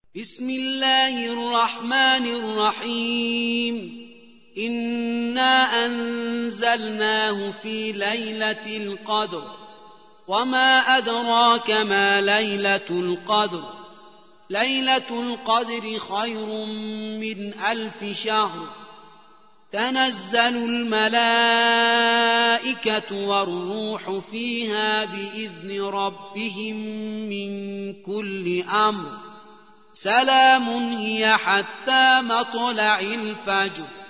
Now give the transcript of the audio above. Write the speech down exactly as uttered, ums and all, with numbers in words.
بسم الله الرحمن الرحيم إنا أنزلناه في ليلة القدر وما أدراك ما ليلة القدر ليلة القدر خير من ألف شهر تنزل الملائكة والروح فيها بإذن ربهم من كل أمر سلام هي حتى مطلع الفجر